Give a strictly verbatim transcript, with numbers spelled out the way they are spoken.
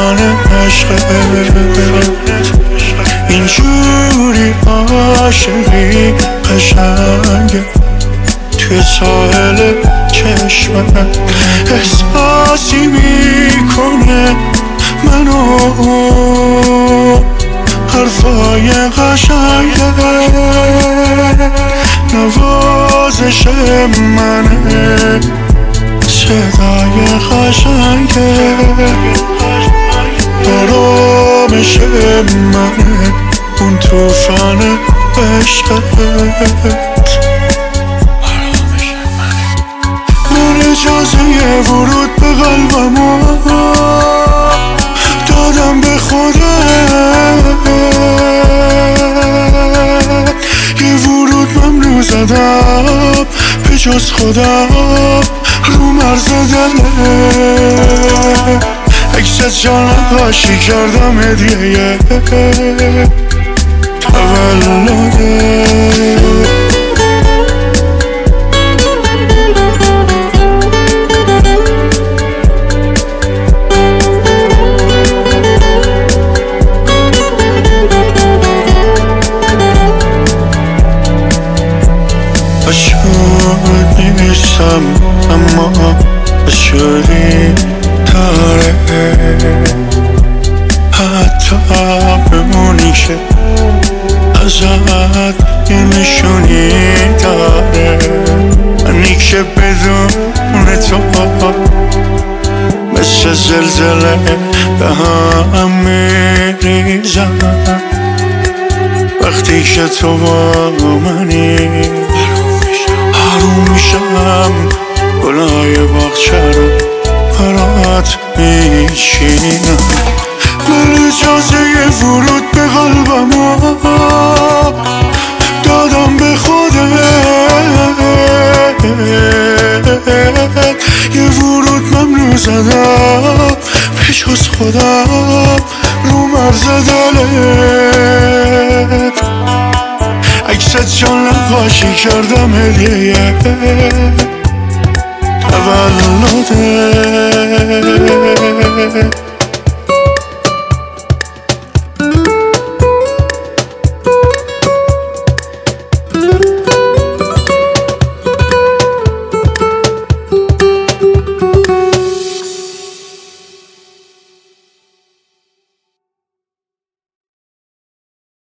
توفان عشقت اینجوری عاشقی قشنگه توی ساحل چشمت احساسی میکنه منو حرفای قشنگه نوازش منه صدای قشنگه آرامش منه اون توفان عشقت من اجازه ورود به قلبمو دادم به خودت یه ورود ممنوع زدم به جز خودم رو مرز دلت عکست جان نقاشی کردم هدیه تولدت عاشق نیستم اما عاشقی داره حتی بمونی که ازت یه نشونی داره منی که بدون تو مثل زلزله به هم میریزم وقتی که تو با منی آروم میشم گلای باغچه رو برات میچینم من اجازه ورود به قلبمو دادم به خودت یه ورود ممنوع زدم به جز خودم رو مرز دلت عکست جان نقاشی کردم هدیه تولدت